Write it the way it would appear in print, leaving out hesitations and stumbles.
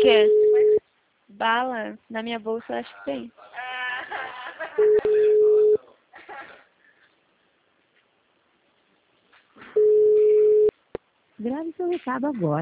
quê? Bala? Na minha bolsa eu acho que tem. Grave seu recado agora.